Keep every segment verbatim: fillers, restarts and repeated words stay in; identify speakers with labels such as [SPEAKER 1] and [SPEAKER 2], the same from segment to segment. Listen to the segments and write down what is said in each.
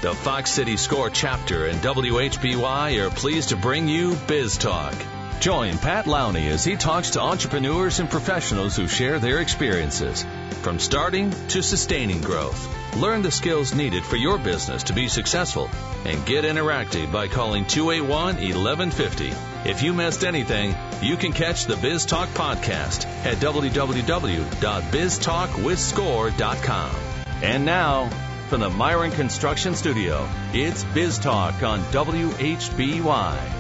[SPEAKER 1] The Fox City Score chapter and W H B Y are pleased to bring you Biz Talk. Join Pat Lowney as he talks to entrepreneurs and professionals who share their experiences, from starting to sustaining growth. Learn the skills needed for your business to be successful and get interactive by calling two eight one, one one five zero. If you missed anything, you can catch the Biz Talk podcast at w w w dot biz talk with score dot com. And now, from the Myron Construction Studio, it's Biz Talk on W H B Y.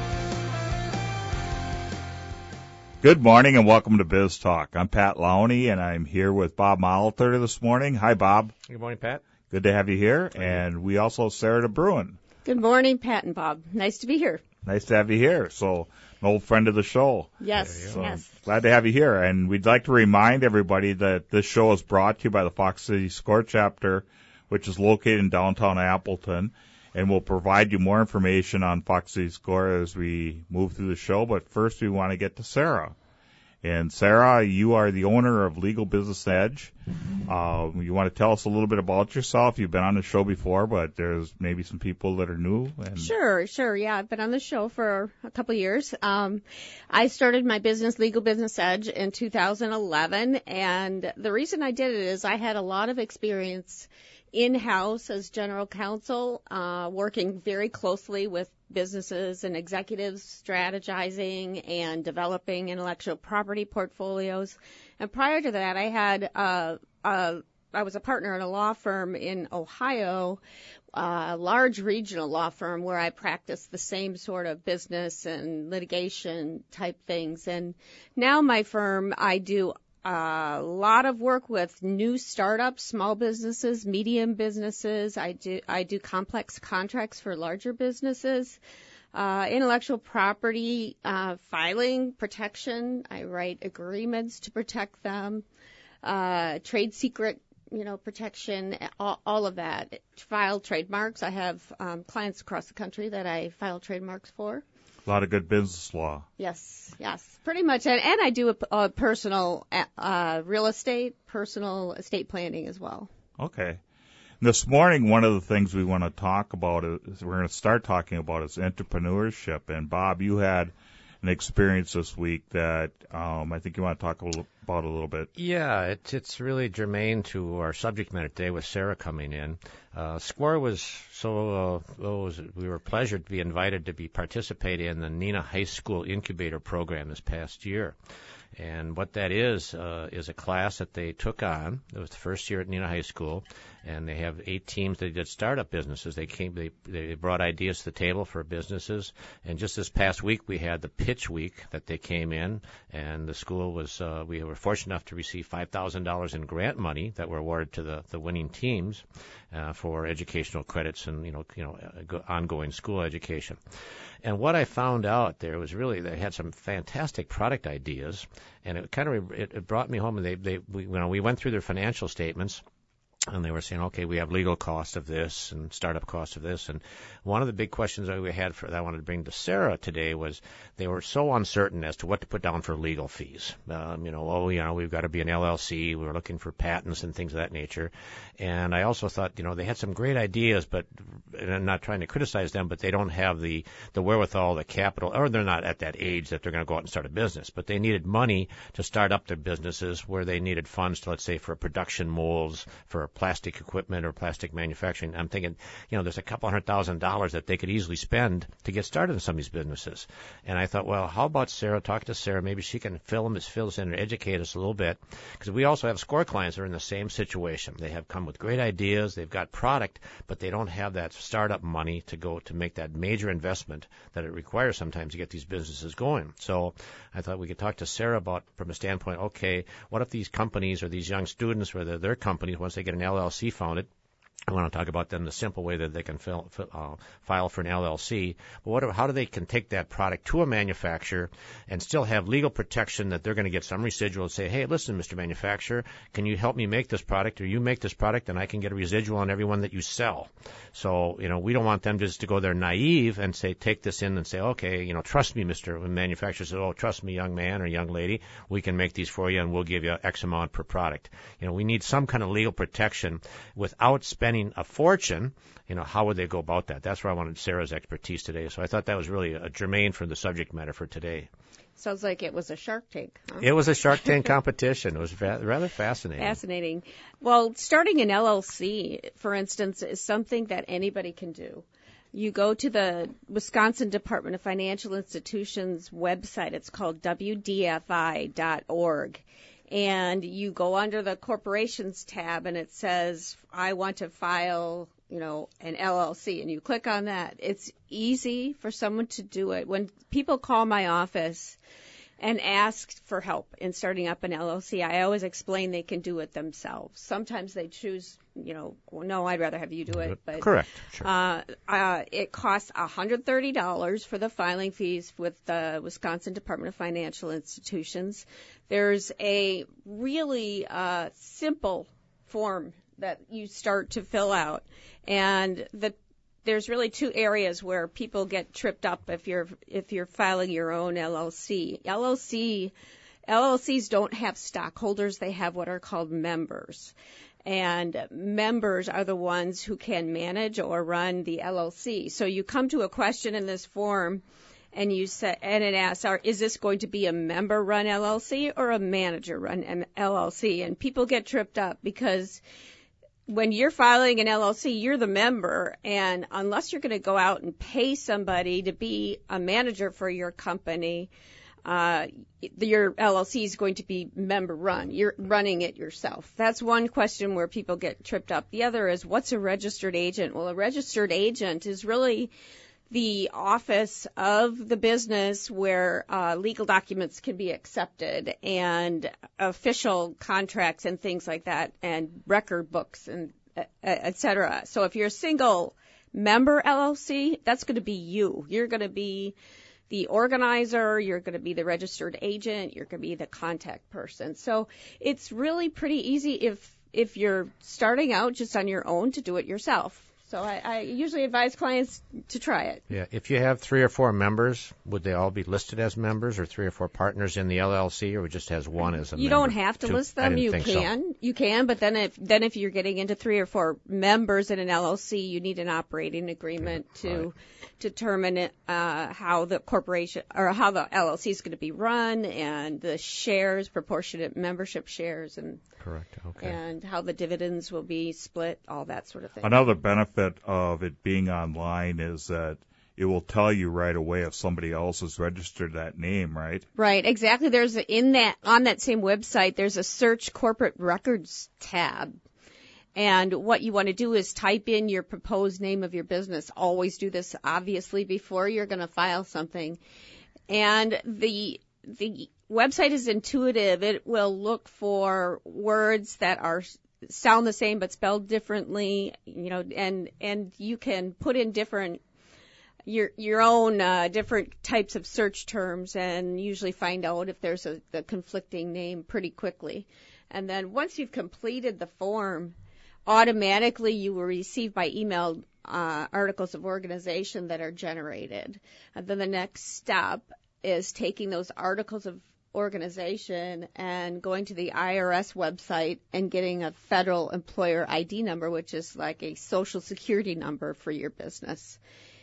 [SPEAKER 2] Good morning and welcome to Biz Talk. I'm Pat Lowney and I'm here with Bob Molitor this morning. Hi, Bob.
[SPEAKER 3] Good morning, Pat.
[SPEAKER 2] Good to have you here. And we also have Sarah DeBruin.
[SPEAKER 4] Good morning, Pat and Bob. Nice to be here.
[SPEAKER 2] Nice to have you here. So, an old friend of the show.
[SPEAKER 4] Yes,
[SPEAKER 2] so
[SPEAKER 4] yes.
[SPEAKER 2] Glad to have you here. And we'd like to remind everybody that this show is brought to you by the Fox City Score chapter, which is located in downtown Appleton. And we'll provide you more information on Fox City Score as we move through the show. But first, we want to get to Sarah. And Sarah, you are the owner of Legal Business Edge. Um, you want to tell us a little bit about yourself? You've been on the show before, but there's maybe some people that are new. And
[SPEAKER 4] Sure, sure. Yeah, I've been on the show for a couple of years. Um, I started my business, Legal Business Edge, in two thousand eleven. And the reason I did it is I had a lot of experience in-house as general counsel, uh, working very closely with businesses and executives, strategizing and developing intellectual property portfolios. And prior to that, I had uh, uh, I was a partner in a law firm in Ohio, a large regional law firm where I practiced the same sort of business and litigation type things. And now my firm, I do a lot of work with new startups, small businesses, medium businesses. I do I do complex contracts for larger businesses, uh, intellectual property uh, filing protection. I write agreements to protect them, uh, trade secret, you know, protection, all, all of that. File trademarks. I have um, clients across the country that I file trademarks for.
[SPEAKER 2] A lot of good business law.
[SPEAKER 4] Yes, yes, pretty much. And, and I do a, a personal uh, real estate, personal estate planning as well.
[SPEAKER 2] Okay. This morning, one of the things we want to talk about is we're going to start talking about is entrepreneurship. And Bob, you had an experience this week that um, I think you want to talk a little, about a little bit.
[SPEAKER 3] Yeah, it's it's really germane to our subject matter today with Sarah coming in. Uh, Score was so uh, was, we were pleasured to be invited to be participating in the Neenah High School Incubator Program this past year. And what that is, uh, is a class that they took on. It was the first year at Neenah High School, and they have eight teams that did startup businesses. They came, they, they brought ideas to the table for businesses. And just this past week, we had the pitch week that they came in, and the school was, uh, we were fortunate enough to receive five thousand dollars in grant money that were awarded to the, the winning teams, uh, for educational credits and, you know, you know, uh, ongoing school education. And what I found out there was really they had some fantastic product ideas, and it kind of it, it brought me home. And they they we, you know we went through their financial statements, and they were saying, okay, we have legal cost of this and startup cost of this. And one of the big questions that we had for that I wanted to bring to Sarah today was they were so uncertain as to what to put down for legal fees. Um, you know, oh, you know, we've got to be an L L C. We were looking for patents and things of that nature. And I also thought, you know, they had some great ideas, but and I'm not trying to criticize them, but they don't have the, the wherewithal, the capital, or they're not at that age that they're going to go out and start a business. But they needed money to start up their businesses where they needed funds to, let's say, for production molds, for plastic equipment or plastic manufacturing. I'm thinking, you know, there's a couple hundred thousand dollars that they could easily spend to get started in some of these businesses. And I thought, well, how about Sarah? Talk to Sarah. Maybe she can fill them, fill us in and educate us a little bit. Because we also have Score clients that are in the same situation. They have come with great ideas. They've got product, but they don't have that startup money to go to make that major investment that it requires sometimes to get these businesses going. So I thought we could talk to Sarah about, from a standpoint, okay, what if these companies or these young students, whether they're companies, once they get an L L C founded, I want to talk about them the simple way that they can fill, uh, file for an L L C. But what, how do they can take that product to a manufacturer and still have legal protection that they're going to get some residual and say, hey, listen, Mister Manufacturer, can you help me make this product, or you make this product and I can get a residual on everyone that you sell. So, you know, we don't want them just to go there naive and say, take this in and say, okay, you know, trust me, Mister When manufacturer says, oh, trust me, young man or young lady, we can make these for you and we'll give you X amount per product. You know, we need some kind of legal protection without spending spending a fortune, you know, how would they go about that? That's where I wanted Sarah's expertise today. So I thought that was really a germane for the subject matter for today.
[SPEAKER 4] Sounds like it was a Shark Tank. Huh?
[SPEAKER 3] It was a Shark Tank competition. It was fa- rather fascinating.
[SPEAKER 4] Fascinating. Well, starting an L L C, for instance, is something that anybody can do. You go to the Wisconsin Department of Financial Institutions website. It's called W D F I dot org. And you go under the corporations tab, and it says, I want to file, you know, an L L C. And you click on that. It's easy for someone to do it. When people call my office and ask for help in starting up an L L C, I always explain they can do it themselves. Sometimes they choose, you know, well, no, I'd rather have you do it. But
[SPEAKER 3] correct. Sure.
[SPEAKER 4] Uh, uh, it costs one hundred thirty dollars for the filing fees with the Wisconsin Department of Financial Institutions. There's a really uh, simple form that you start to fill out, and the there's really two areas where people get tripped up if you're if you're filing your own L L C. L L C L L Cs don't have stockholders; they have what are called members. And members are the ones who can manage or run the L L C. So you come to a question in this form, and you say, and it asks, are, is this going to be a member-run L L C or a manager-run L L C? And people get tripped up because when you're filing an L L C, you're the member, and unless you're going to go out and pay somebody to be a manager for your company, uh, your L L C is going to be member run. You're running it yourself. That's one question where people get tripped up. The other is, what's a registered agent? Well, a registered agent is really the office of the business where uh, legal documents can be accepted and official contracts and things like that and record books and et cetera. So if you're a single member L L C, that's going to be you. You're going to be the organizer, you're going to be the registered agent, you're going to be the contact person. So it's really pretty easy if if you're starting out just on your own to do it yourself. So I, I usually advise clients to try it.
[SPEAKER 3] Yeah, if you have three or four members, would they all be listed as members, or three or four partners in the L L C, or just has one as a
[SPEAKER 4] you
[SPEAKER 3] member?
[SPEAKER 4] You don't have to
[SPEAKER 3] Two?
[SPEAKER 4] list them. You can,
[SPEAKER 3] so.
[SPEAKER 4] you can, but then if then if you're getting into three or four members in an L L C, you need an operating agreement to
[SPEAKER 3] right.
[SPEAKER 4] determine uh, how the corporation or how the L L C is going to be run, and the shares, proportionate membership shares, and
[SPEAKER 3] correct, okay,
[SPEAKER 4] and how the dividends will be split, all that sort of thing.
[SPEAKER 2] Another benefit of it being online is that it will tell you right away if somebody else has registered that name, right?
[SPEAKER 4] Right, exactly. There's a, in that on that same website, there's a search corporate records tab. And what you want to do is type in your proposed name of your business. Always do this, obviously, before you're going to file something. And the the website is intuitive. It will look for words that are sound the same but spelled differently, you know, and and you can put in different your your own uh, different types of search terms and usually find out if there's a the conflicting name pretty quickly. And then once you've completed the form, automatically you will receive by email uh, articles of organization that are generated. And then the next step is taking those articles of organization and going to the I R S website and getting a federal employer I D number, which is like a social security number for your business.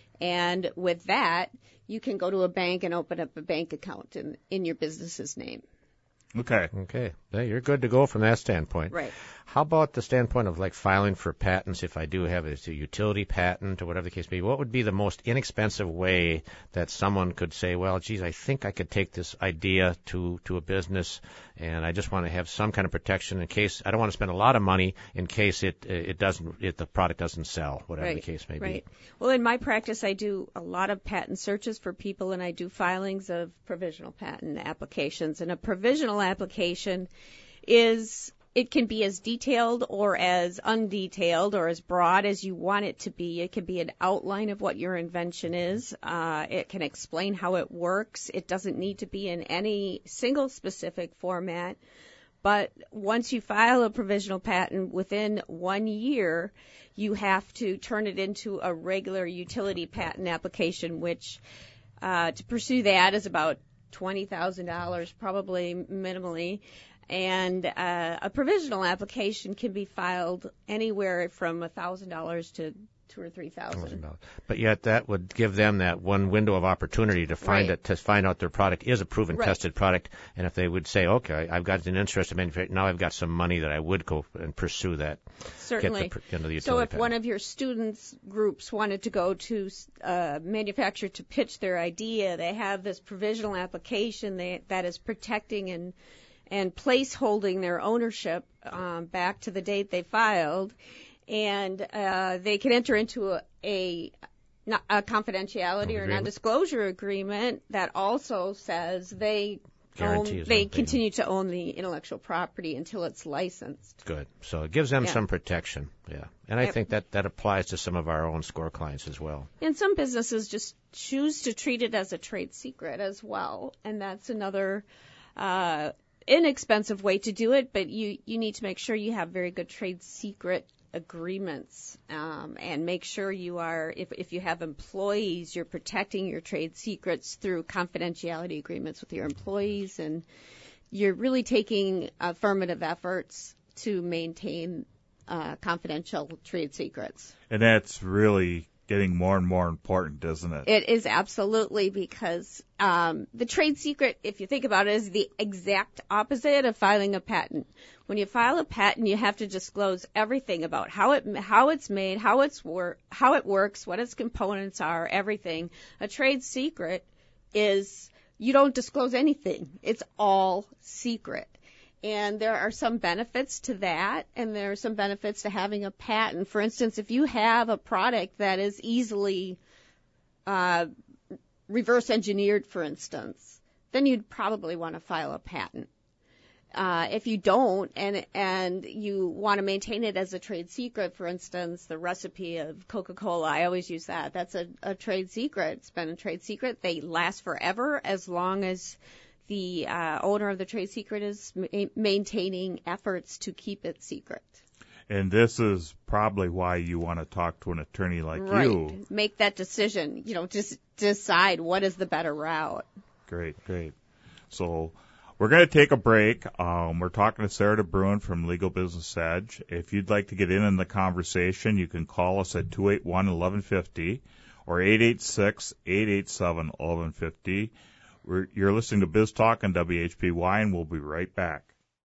[SPEAKER 4] And with that, you can go to a bank and open up a bank account in, in your business's name.
[SPEAKER 2] Okay.
[SPEAKER 3] Okay. Yeah, you're good to go from that standpoint.
[SPEAKER 4] Right.
[SPEAKER 3] How about the standpoint of like filing for patents? If I do have a, a utility patent or whatever the case may be, what would be the most inexpensive way that someone could say, well, geez, I think I could take this idea to, to a business, and I just want to have some kind of protection in case I don't want to spend a lot of money in case it it doesn't it, the product doesn't sell, whatever
[SPEAKER 4] right.
[SPEAKER 3] the case may
[SPEAKER 4] right.
[SPEAKER 3] be.
[SPEAKER 4] Well, in my practice, I do a lot of patent searches for people, and I do filings of provisional patent applications. And a provisional application is it can be as detailed or as undetailed or as broad as you want it to be. It can be an outline of what your invention is. Uh, it can explain how it works. It doesn't need to be in any single specific format. But once you file a provisional patent, within one year, you have to turn it into a regular utility patent application, which uh, to pursue that is about twenty thousand dollars, probably minimally. and uh, a provisional application can be filed anywhere from one thousand dollars to two or three thousand.
[SPEAKER 3] But yet that would give them that one window of opportunity to find
[SPEAKER 4] Right.
[SPEAKER 3] it, to find out their product is a proven,
[SPEAKER 4] Right.
[SPEAKER 3] tested product. And if they would say, okay, I've got an interest in manufacturing, now I've got some money that I would go and pursue that.
[SPEAKER 4] Certainly.
[SPEAKER 3] Get the, into the utility
[SPEAKER 4] So if
[SPEAKER 3] patent.
[SPEAKER 4] one of your students groups wanted to go to a manufacturer to pitch their idea, they have this provisional application they, that is protecting and and place holding their ownership um, back to the date they filed, and uh, they can enter into a, a, a confidentiality or
[SPEAKER 3] Agreement.
[SPEAKER 4] non-disclosure agreement that also says they own,
[SPEAKER 3] Guarantees
[SPEAKER 4] they
[SPEAKER 3] them.
[SPEAKER 4] continue to own the intellectual property until it's licensed.
[SPEAKER 3] Good. So it gives them
[SPEAKER 4] Yeah.
[SPEAKER 3] some protection. Yeah. And I
[SPEAKER 4] Yep.
[SPEAKER 3] think that that applies to some of our own SCORE clients as well.
[SPEAKER 4] And some businesses just choose to treat it as a trade secret as well, and that's another uh, inexpensive way to do it. But you you need to make sure you have very good trade secret agreements, um, and make sure you are, if if you have employees, you're protecting your trade secrets through confidentiality agreements with your employees, and you're really taking affirmative efforts to maintain uh, confidential trade secrets.
[SPEAKER 2] And that's really getting more and more important, isn't it?
[SPEAKER 4] It is absolutely, because um, the trade secret, if you think about it, is the exact opposite of filing a patent. When you file a patent, you have to disclose everything about how it how it's made, how it's wor- how it works, what its components are, everything. A trade secret is you don't disclose anything. It's all secret. And there are some benefits to that, and there are some benefits to having a patent. For instance, if you have a product that is easily uh, reverse engineered, for instance, then you'd probably want to file a patent. Uh, if you don't, and and you want to maintain it as a trade secret, for instance, the recipe of Coca-Cola, I always use that. That's a, a trade secret. It's been a trade secret. They last forever as long as the uh, owner of the trade secret is ma- maintaining efforts to keep it secret.
[SPEAKER 2] And this is probably why you want to talk to an attorney like
[SPEAKER 4] Right.
[SPEAKER 2] you.
[SPEAKER 4] Make that decision. You know, just decide what is the better route.
[SPEAKER 2] Great, great. So we're going to take a break. Um, we're talking to Sarah DeBruin from Legal Business Edge. If you'd like to get in on the conversation, you can call us at two eight one, one one five zero or eight eight six, eight eight seven, one one five zero. We're, you're listening to Biz Talk on W H P Y, and we'll be right back.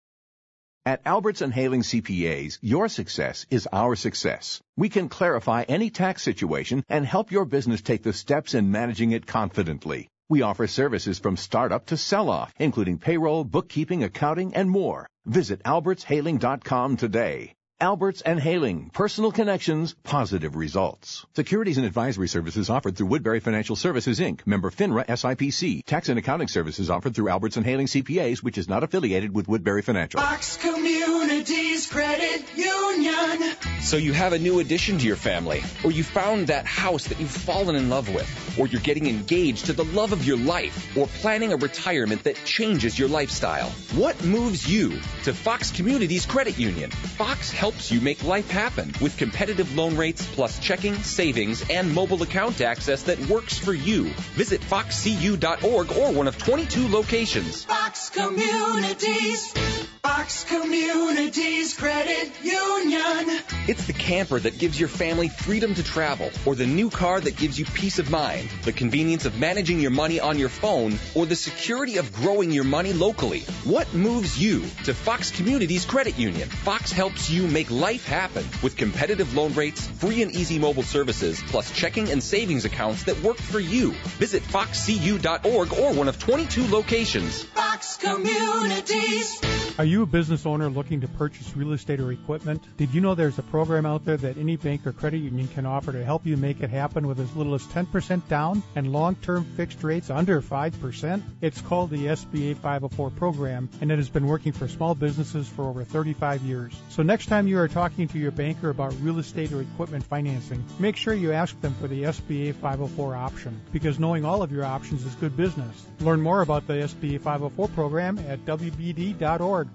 [SPEAKER 5] At Alberts and Haling C P As, your success is our success. We can clarify any tax situation and help your business take the steps in managing it confidently. We offer services from startup to sell-off, including payroll, bookkeeping, accounting, and more. Visit alberts haling dot com today. Alberts and Haling, personal connections, positive results. Securities and advisory services offered through Woodbury Financial Services, Incorporated, member FINRA S I P C. Tax and accounting services offered through Alberts and Haling C P As, which is not affiliated with Woodbury Financial.
[SPEAKER 6] Fox Communities Credit Union.
[SPEAKER 7] So you have a new addition to your family, or you found that house that you've fallen in love with, or you're getting engaged to the love of your life, or planning a retirement that changes your lifestyle. What moves you to Fox Communities Credit Union? Fox helps you make life happen with competitive loan rates plus checking, savings, and mobile account access that works for you. Visit fox c u dot org or one of twenty-two locations.
[SPEAKER 6] Fox Communities. Fox Communities Credit Union.
[SPEAKER 7] It's the camper that gives your family freedom to travel, or the new car that gives you peace of mind, the convenience of managing your money on your phone, or the security of growing your money locally. What moves you to Fox Communities Credit Union? Fox helps you make life happen with competitive loan rates, free and easy mobile services, plus checking and savings accounts that work for you. Visit fox c u dot org or one of twenty-two locations.
[SPEAKER 6] Fox Communities.
[SPEAKER 8] Are you a business owner looking to purchase real estate or equipment? Did you know there's a program out there that any bank or credit union can offer to help you make it happen with as little as ten percent down and long-term fixed rates under five percent? It's called the S B A five oh four program, and it has been working for small businesses for over thirty-five years. So next time you are talking to your banker about real estate or equipment financing, make sure you ask them for the S B A five oh four option, because knowing all of your options is good business. Learn more about the S B A five oh four program at w b d dot org.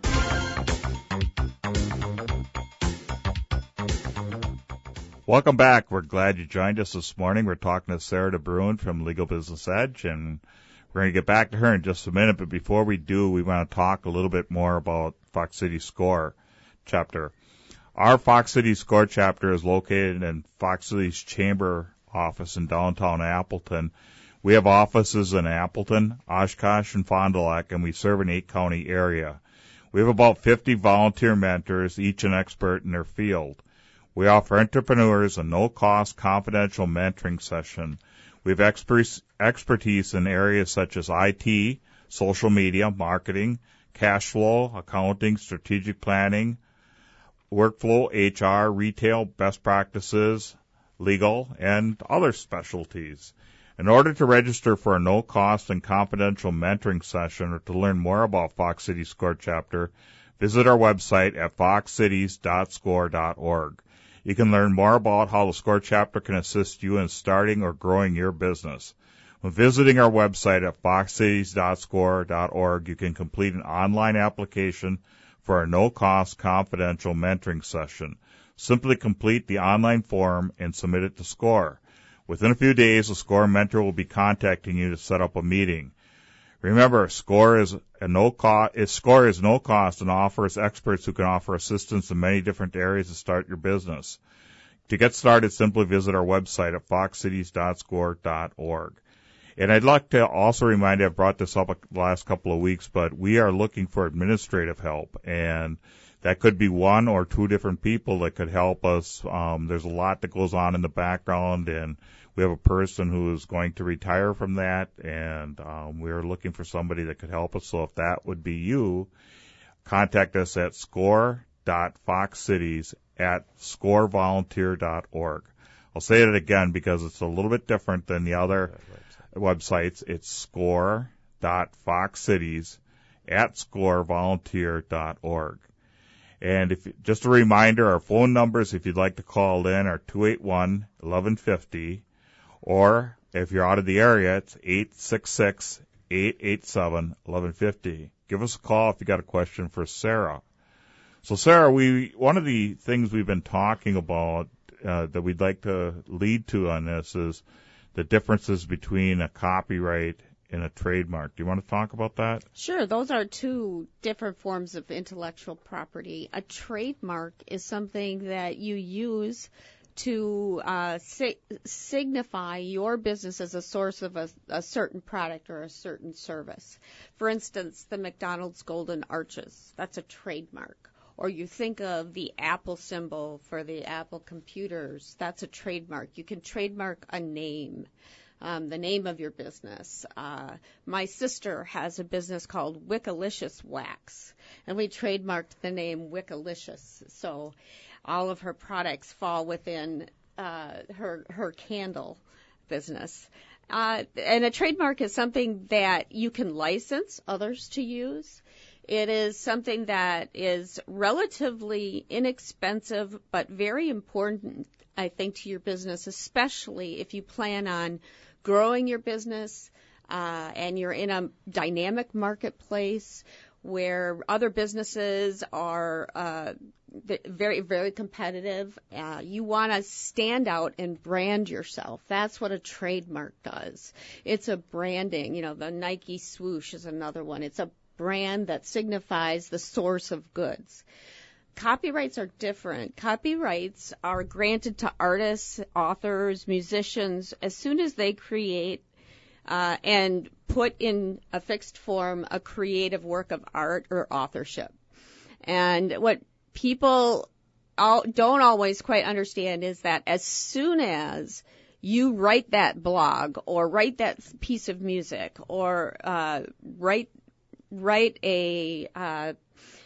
[SPEAKER 2] Welcome back. We're glad you joined us this morning. We're talking to Sarah DeBruin from Legal Business Edge, and We're going to get back to her in just a minute, but before we do, we want to talk a little bit more about Fox City Score chapter. Our Fox City Score chapter is located in Fox City's chamber office in downtown Appleton. We have offices in Appleton, Oshkosh, and Fond du Lac, and we serve an eight-county area. We have about fifty volunteer mentors, each an expert in their field. We offer entrepreneurs a no-cost confidential mentoring session. We have exper- expertise in areas such as I T, social media, marketing, cash flow, accounting, strategic planning, workflow, H R, retail, best practices, legal, and other specialties. In order to register for a no-cost and confidential mentoring session or to learn more about Fox City Score Chapter, visit our website at fox cities dot score dot org. You can learn more about how the Score Chapter can assist you in starting or growing your business. When visiting our website at fox cities dot score dot org, you can complete an online application for a no-cost confidential mentoring session. Simply complete the online form and submit it to Score. Within a few days, a Score mentor will be contacting you to set up a meeting. Remember, Score is a no cost. Score is no cost and offers experts who can offer assistance in many different areas to start your business. To get started, simply visit our website at fox cities dot score dot org. And I'd like to also remind you, I've brought this up the last couple of weeks, but we are looking for administrative help, and that could be one or two different people that could help us. Um, there's a lot that goes on in the background, and we have a person who is going to retire from that, and um, we're looking for somebody that could help us. So if that would be you, contact us at score dot fox cities at score volunteer dot org. I'll say it again because it's a little bit different than the other websites. It's score dot fox cities at score volunteer dot org. And if just a reminder, our phone numbers, if you'd like to call in, are two eight one, eleven fifty, or if you're out of the area, it's eight six six, eight eight seven, eleven fifty. Give us a call if you got a question for Sarah. So, Sarah, we one of the things we've been talking about uh, that we'd like to lead to on this is the differences between a copyright and a trademark. Do you want to talk about that?
[SPEAKER 4] Sure. Those are two different forms of intellectual property. A trademark is something that you use to uh, si- signify your business as a source of a, a certain product or a certain service. For instance, the McDonald's Golden Arches, that's a trademark. Or you think of the Apple symbol for the Apple computers, that's a trademark. You can trademark a name. Um, the name of your business. Uh, my sister has a business called Wickalicious Wax, and we trademarked the name Wickalicious. So all of her products fall within uh, her her candle business. Uh, and a trademark is something that you can license others to use. It is something that is relatively inexpensive but very important, I think, to your business, especially if you plan on growing your business uh, and you're in a dynamic marketplace where other businesses are uh, very, very competitive. Uh, you want to stand out and brand yourself. That's what a trademark does. It's a branding. You know, the Nike swoosh is another one. It's a brand that signifies the source of goods. Copyrights are different. Copyrights are granted to artists, authors, musicians as soon as they create uh, and put in a fixed form a creative work of art or authorship. And what people all, don't always quite understand is that as soon as you write that blog or write that piece of music or uh, write write a uh,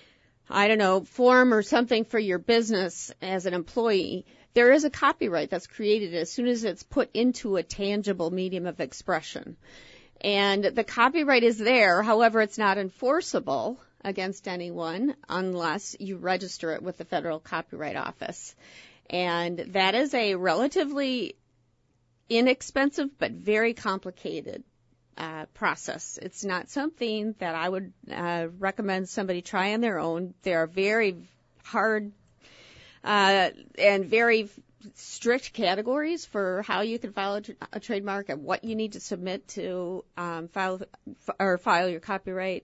[SPEAKER 4] I don't know, form or something for your business as an employee, there is a copyright that's created as soon as it's put into a tangible medium of expression. And the copyright is there, however, it's not enforceable against anyone unless you register it with the Federal Copyright Office. And that is a relatively inexpensive but very complicated Uh, process. It's not something that I would uh, recommend somebody try on their own. They are very hard uh, and very strict categories for how you can file a, tr- a trademark and what you need to submit to um, file f- or file your copyright.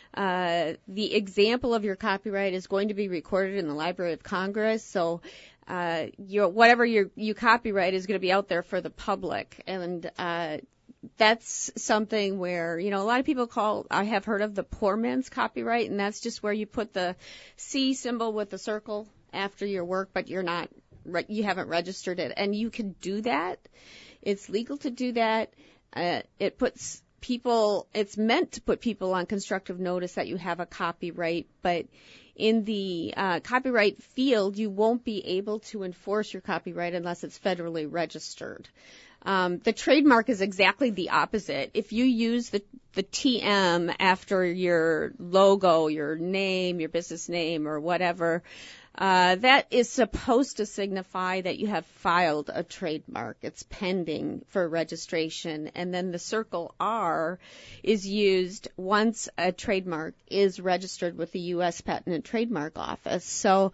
[SPEAKER 4] Uh, the example of your copyright is going to be recorded in the Library of Congress, so uh, your whatever your, you copyright is going to be out there for the public, and uh, that's something where, you know, a lot of people call, I have heard of the poor man's copyright, and that's just where you put the C symbol with the circle after your work, but you're not, you haven't registered it, and you can do that. It's legal to do that. Uh, it puts people, it's meant to put people on constructive notice that you have a copyright, but in the uh, copyright field, you won't be able to enforce your copyright unless it's federally registered. Um, the trademark is exactly the opposite. If you use the, the T M after your logo, your name, your business name, or whatever, uh, that is supposed to signify that you have filed a trademark. It's pending for registration. And then the circle R is used once a trademark is registered with the U S Patent and Trademark Office. So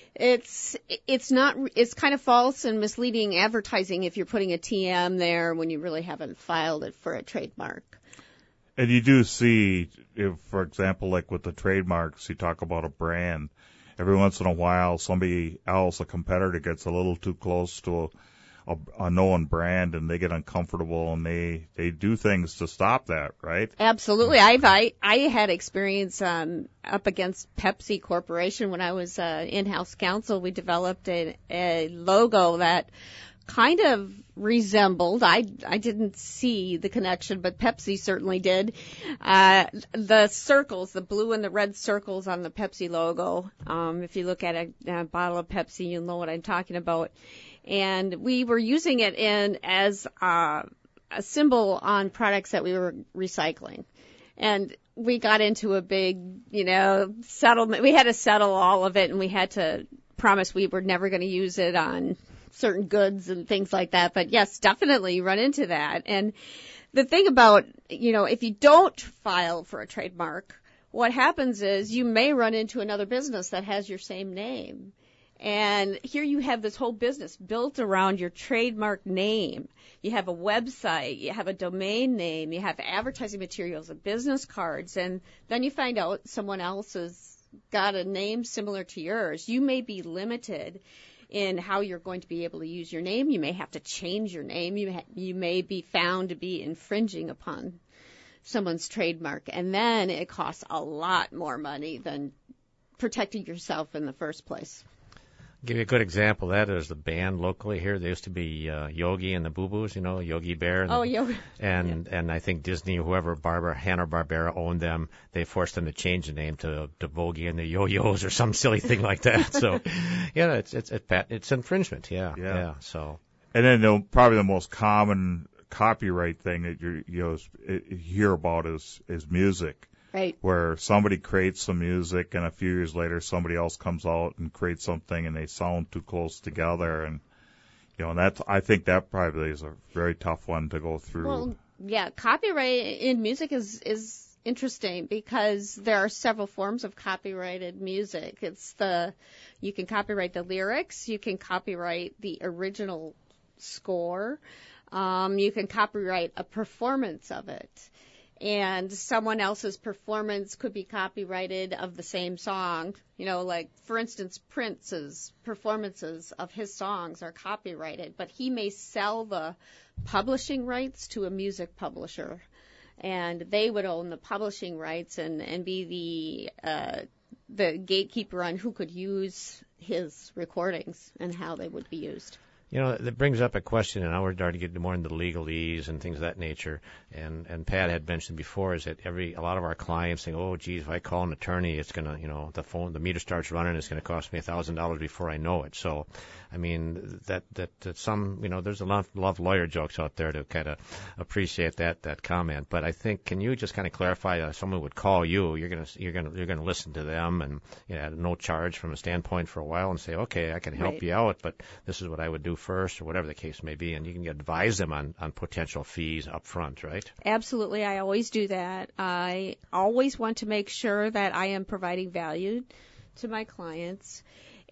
[SPEAKER 4] It's it's not it's kind of false and misleading advertising if you're putting a T M there when you really haven't filed it for a trademark.
[SPEAKER 2] And you do see, if, for example, like with the trademarks, you talk about a brand. Every once in a while, somebody else, a competitor, gets a little too close to a, a, a known brand, and they get uncomfortable, and they, they do things to stop that, right?
[SPEAKER 4] Absolutely. I've, I I had experience um, up against Pepsi Corporation when I was uh, in-house counsel. We developed a, a logo that kind of resembled, I, I didn't see the connection, but Pepsi certainly did, uh, the circles, the blue and the red circles on the Pepsi logo. Um, if you look at a, a bottle of Pepsi, you'll know what I'm talking about. And we were using it in as uh, a symbol on products that we were recycling. And we got into a big, you know, settlement. We had to settle all of it, and we had to promise we were never going to use it on certain goods and things like that. But yes, definitely run into that. And the thing about, you know, if you don't file for a trademark, what happens is you may run into another business that has your same name. And here you have this whole business built around your trademark name. You have a website, you have a domain name, you have advertising materials and business cards, and then you find out someone else has got a name similar to yours. You may be limited in how you're going to be able to use your name. You may have to change your name. You, ha- you may be found to be infringing upon someone's trademark, and then it costs a lot more money than protecting yourself in the first place.
[SPEAKER 3] Give you a good example of that is the band locally here. There used to be uh, Yogi and the Boo Boos, you know, Yogi Bear. And
[SPEAKER 4] oh,
[SPEAKER 3] the,
[SPEAKER 4] Yogi.
[SPEAKER 3] And
[SPEAKER 4] yeah.
[SPEAKER 3] and I think Disney, whoever, Barbara, Hanna-Barbera owned them. They forced them to change the name to to Bogey and the Yo-Yos or some silly thing like that. So, yeah, it's it's it's, it's infringement. Yeah,
[SPEAKER 2] yeah,
[SPEAKER 3] yeah. So.
[SPEAKER 2] And then the, probably the most common copyright thing that you you know you hear about is is music.
[SPEAKER 4] Right.
[SPEAKER 2] Where somebody creates some music, and a few years later somebody else comes out and creates something, and they sound too close together, and you know, and that's, I think that probably is a very tough one to go through.
[SPEAKER 4] Well, yeah, copyright in music is is interesting because there are several forms of copyrighted music. It's the you can copyright the lyrics, you can copyright the original score, um, you can copyright a performance of it. And someone else's performance could be copyrighted of the same song. You know, like, for instance, Prince's performances of his songs are copyrighted, but he may sell the publishing rights to a music publisher, and they would own the publishing rights and, and be the uh, the gatekeeper on who could use his recordings and how they would be used.
[SPEAKER 3] You know, that brings up a question, and now we're starting to get more into legalese and things of that nature. And and Pat had mentioned before is that every a lot of our clients think, oh, geez, if I call an attorney, it's gonna, you know, the phone, the meter starts running, it's gonna cost me a thousand dollars before I know it. So, I mean, that that that some, you know, there's a lot, lot of lawyer jokes out there to kind of appreciate that that comment. But I think, can you just kind of clarify? Uh, someone would call you, you're gonna you're gonna you're gonna listen to them, and you know, at no charge from a standpoint for a while, and say, okay, I can help
[SPEAKER 4] right.
[SPEAKER 3] you out, but this is what I would do first, or whatever the case may be, and you can advise them on, on potential fees up front, right?
[SPEAKER 4] Absolutely. I always do that. I always want to make sure that I am providing value to my clients.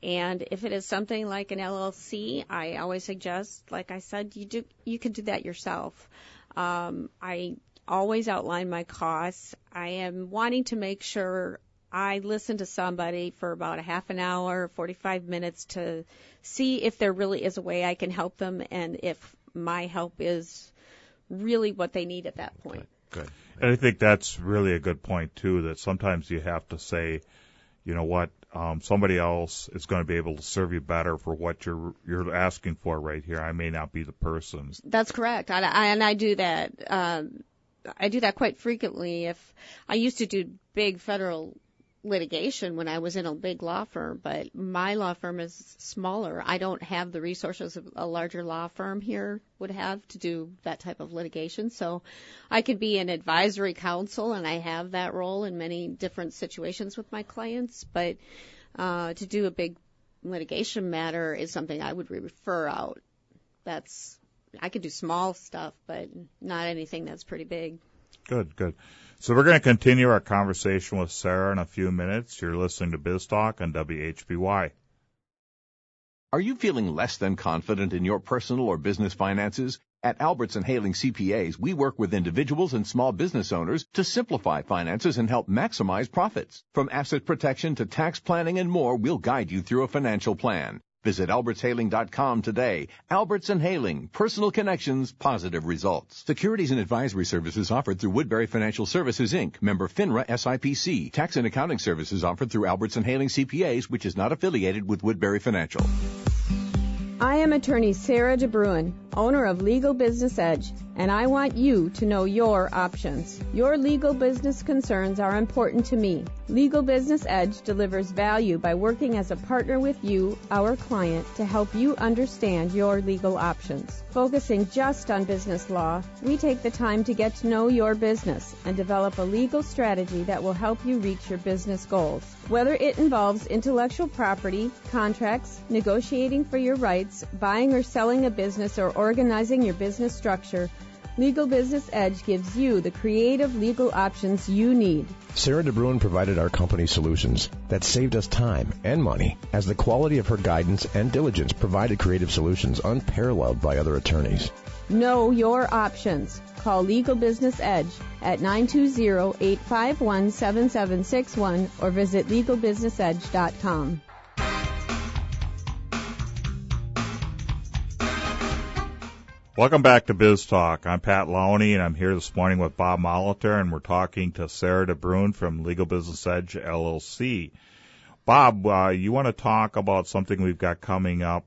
[SPEAKER 4] And if it is something like an L L C, I always suggest, like I said, you do you can do that yourself. Um, I always outline my costs. I am wanting to make sure I listen to somebody for about a half an hour, forty-five minutes to see if there really is a way I can help them and if my help is really what they need at that point.
[SPEAKER 3] Good.
[SPEAKER 2] And I think that's really a good point, too, that sometimes you have to say, you know what, um, somebody else is going to be able to serve you better for what you're you're asking for right here. I may not be the person.
[SPEAKER 4] That's correct. I, I, and I do that. Um, I do that quite frequently. If I used to do big federal litigation when I was in a big law firm, but my law firm is smaller. I don't have the resources of a larger law firm here would have to do that type of litigation. So I could be an advisory counsel, and I have that role in many different situations with my clients, but uh, to do a big litigation matter is something I would refer out. That's I could do small stuff, but not anything that's pretty big.
[SPEAKER 2] Good, good. So we're going to continue our conversation with Sarah in a few minutes. You're listening to Biz Talk on W H B Y.
[SPEAKER 5] Are you feeling less than confident in your personal or business finances? At Alberts and Haling C P As, we work with individuals and small business owners to simplify finances and help maximize profits. From asset protection to tax planning and more, we'll guide you through a financial plan. Visit alberts haling dot com today. Alberts and Haling, personal connections, positive results. Securities and advisory services offered through Woodbury Financial Services, Incorporated, member FINRA S I P C. Tax and accounting services offered through Alberts and Haling C P As, which is not affiliated with Woodbury Financial.
[SPEAKER 4] I am attorney Sarah DeBruin, owner of Legal Business Edge, and I want you to know your options. Your legal business concerns are important to me. Legal Business Edge delivers value by working as a partner with you, our client, to help you understand your legal options. Focusing just on business law, we take the time to get to know your business and develop a legal strategy that will help you reach your business goals. Whether it involves intellectual property, contracts, negotiating for your rights, buying or selling a business, or organizing your business structure, Legal Business Edge gives you the creative legal options you need.
[SPEAKER 9] Sarah DeBruin provided our company solutions that saved us time and money, as the quality of her guidance and diligence provided creative solutions unparalleled by other attorneys.
[SPEAKER 4] Know your options. Call Legal Business Edge at nine two zero, eight five one, seven seven six one or visit legal business edge dot com.
[SPEAKER 2] Welcome back to Biz Talk. I'm Pat Lowney, and I'm here this morning with Bob Molitor, and we're talking to Sarah DeBruin from Legal Business Edge, L L C. Bob, uh, you want to talk about something we've got coming up?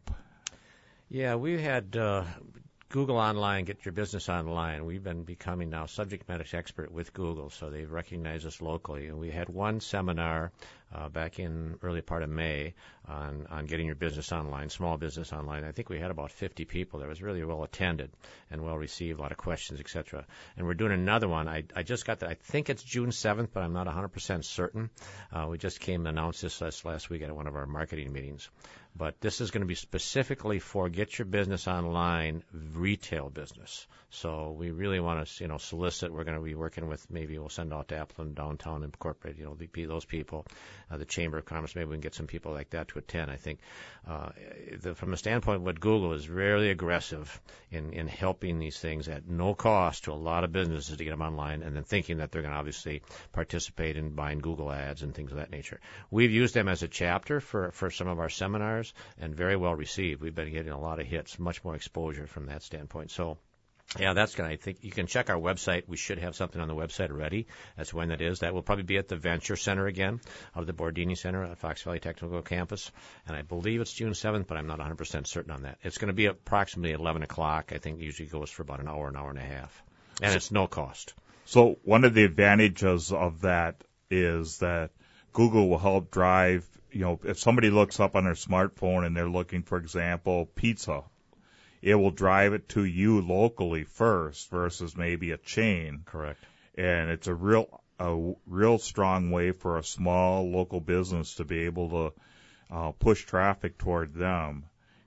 [SPEAKER 3] Yeah, we had uh, Google Online, Get Your Business Online. We've been becoming now subject matter expert with Google, so they've recognized us locally. And we had one seminar uh, back in early part of May on, on getting your business online, small business online. I think we had about fifty people. That was really well attended and well received, a lot of questions, et cetera. And we're doing another one. I, I just got that. I think it's June seventh, but I'm not one hundred percent certain. Uh, we just came and announced this last, last week at one of our marketing meetings. But this is going to be specifically for Get Your Business Online retail business. So we really want to, you know, solicit. We're going to be working with, maybe we'll send out to Appleton Downtown Incorporated, you know, the, those people, uh, the Chamber of Commerce. Maybe we can get some people like that to attend. I think uh, the, from a standpoint, what Google is really aggressive in, in helping these things at no cost to a lot of businesses to get them online, and then thinking that they're going to obviously participate in buying Google ads and things of that nature. We've used them as a chapter for, for some of our seminars, and very well received. We've been getting a lot of hits, much more exposure from that standpoint. So, yeah, that's going to, I think you can check our website. We should have something on the website already. That's when that is. That will probably be at the Venture Center again, out of the Bordini Center at Fox Valley Technical Campus. And I believe it's June seventh, but I'm not one hundred percent certain on that. It's going to be approximately eleven o'clock. I think it usually goes for about an hour, an hour and a half. And so, it's no cost.
[SPEAKER 2] So one of the advantages of that is that Google will help drive, you know, if somebody looks up on their smartphone and they're looking, for example, pizza, it will drive it to you locally first versus maybe a chain.
[SPEAKER 3] Correct.
[SPEAKER 2] And it's a real, a real strong way for a small local business to be able to uh, push traffic toward them.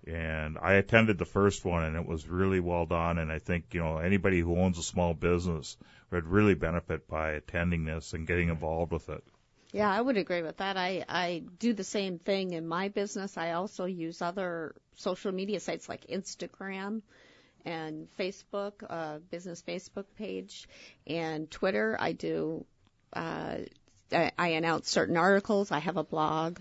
[SPEAKER 2] And I attended the first one, and it was really well done. And I think, you know, anybody who owns a small business would really benefit by attending this and getting involved with it.
[SPEAKER 4] Yeah, I would agree with that. I, I do the same thing in my business. I also use other social media sites like Instagram and Facebook, uh, business Facebook page, and Twitter. I do, uh, I, I announce certain articles. I have a blog.